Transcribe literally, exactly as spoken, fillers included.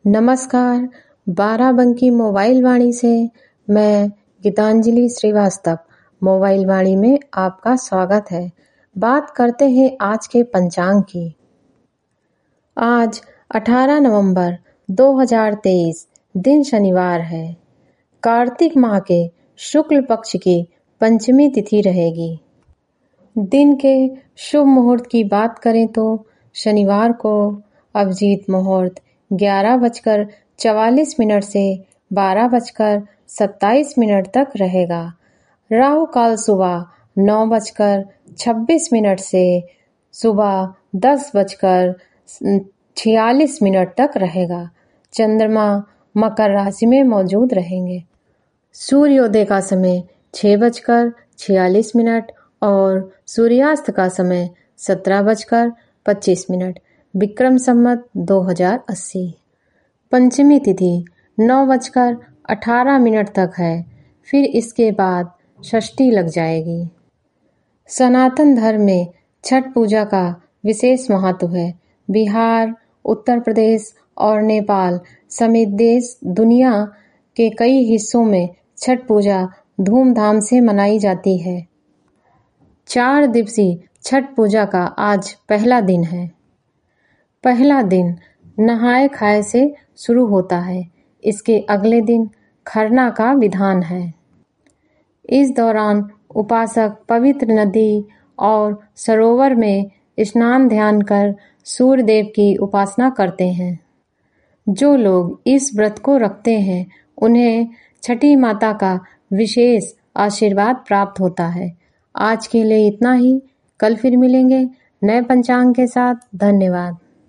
नमस्कार, बाराबंकी मोबाइल वाणी से मैं गीतांजलि श्रीवास्तव मोबाइल वाणी में आपका स्वागत है। बात करते हैं आज के पंचांग की। आज अठारह नवंबर दो हज़ार तेईस दिन शनिवार है। कार्तिक माह के शुक्ल पक्ष की पंचमी तिथि रहेगी। दिन के शुभ मुहूर्त की बात करें तो शनिवार को अभिजीत मुहूर्त ग्यारह बजकर चवालीस मिनट से बारह बजकर सत्ताईस मिनट तक रहेगा। राहु काल सुबह नौ बजकर छब्बीस मिनट से सुबह दस बजकर छियालीस मिनट तक रहेगा। चंद्रमा मकर राशि में मौजूद रहेंगे। सूर्योदय का समय छह बजकर छियालीस मिनट और सूर्यास्त का समय सत्रह बजकर पच्चीस मिनट। विक्रम संवत दो हजार अस्सी। पंचमी तिथि नौ बजकर अठारह मिनट तक है, फिर इसके बाद षष्ठी लग जाएगी। सनातन धर्म में छठ पूजा का विशेष महत्व है। बिहार, उत्तर प्रदेश और नेपाल समेत देश दुनिया के कई हिस्सों में छठ पूजा धूमधाम से मनाई जाती है। चार दिवसीय छठ पूजा का आज पहला दिन है। पहला दिन नहाए खाए से शुरू होता है। इसके अगले दिन खरना का विधान है। इस दौरान उपासक पवित्र नदी और सरोवर में स्नान ध्यान कर सूर्य देव की उपासना करते हैं। जो लोग इस व्रत को रखते हैं उन्हें छठी माता का विशेष आशीर्वाद प्राप्त होता है। आज के लिए इतना ही। कल फिर मिलेंगे नए पंचांग के साथ। धन्यवाद।